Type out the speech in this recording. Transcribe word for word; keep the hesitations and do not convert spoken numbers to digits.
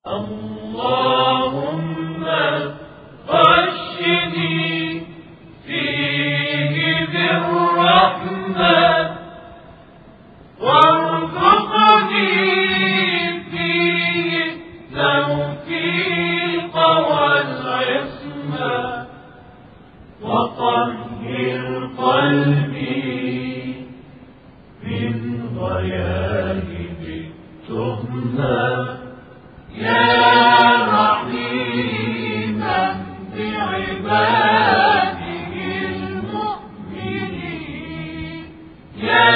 اللهم غشني فيه بالرحمة وارزقني فيه التوفيق والعصمة وطهر قلبي من غياهب التهمة يا رحيما بعباده المؤمنين يا